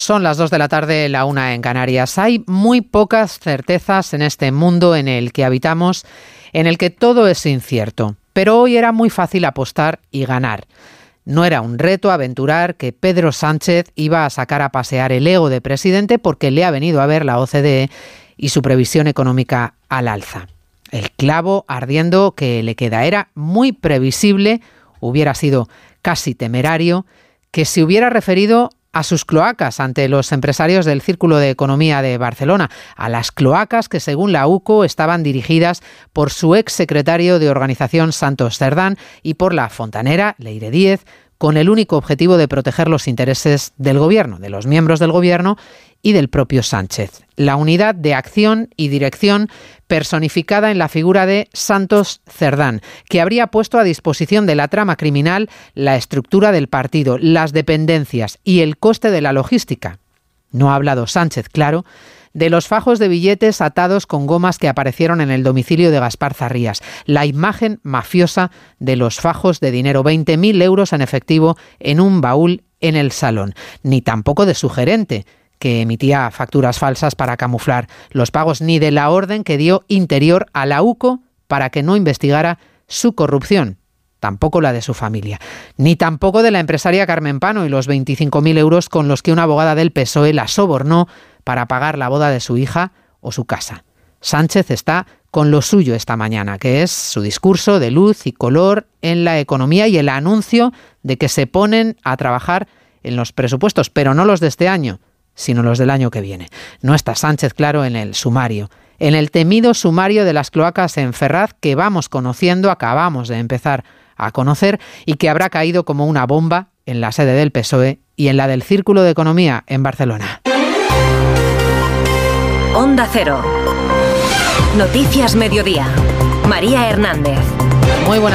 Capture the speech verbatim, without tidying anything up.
Son las dos de la tarde, la una en Canarias. Hay muy pocas certezas en este mundo en el que habitamos, en el que todo es incierto. Pero hoy era muy fácil apostar y ganar. No era un reto aventurar que Pedro Sánchez iba a sacar a pasear el ego de presidente porque le ha venido a ver la O C D E y su previsión económica al alza. El clavo ardiendo que le queda era muy previsible, hubiera sido casi temerario, que se hubiera referido a sus cloacas ante los empresarios del Círculo de Economía de Barcelona, a las cloacas que según la U C O estaban dirigidas por su exsecretario de Organización Santos Cerdán y por la fontanera Leire Díez, con el único objetivo de proteger los intereses del gobierno, de los miembros del gobierno y del propio Sánchez. La unidad de acción y dirección personificada en la figura de Santos Cerdán, que habría puesto a disposición de la trama criminal la estructura del partido, las dependencias y el coste de la logística. No ha hablado Sánchez, claro, de los fajos de billetes atados con gomas que aparecieron en el domicilio de Gaspar Zarrías, la imagen mafiosa de los fajos de dinero, veinte mil euros en efectivo en un baúl en el salón, ni tampoco de su gerente, que emitía facturas falsas para camuflar los pagos, ni de la orden que dio Interior a la U C O para que no investigara su corrupción, tampoco la de su familia, ni tampoco de la empresaria Carmen Pano y los veinticinco mil euros con los que una abogada del P S O E la sobornó para pagar la boda de su hija o su casa. Sánchez está con lo suyo esta mañana, que es su discurso de luz y color en la economía y el anuncio de que se ponen a trabajar en los presupuestos, pero no los de este año, sino los del año que viene. No está Sánchez, claro, en el sumario, en el temido sumario de las cloacas en Ferraz que vamos conociendo, acabamos de empezar a conocer y que habrá caído como una bomba en la sede del P S O E y en la del Círculo de Economía en Barcelona. Onda Cero. Noticias Mediodía. María Hernández. Muy buenas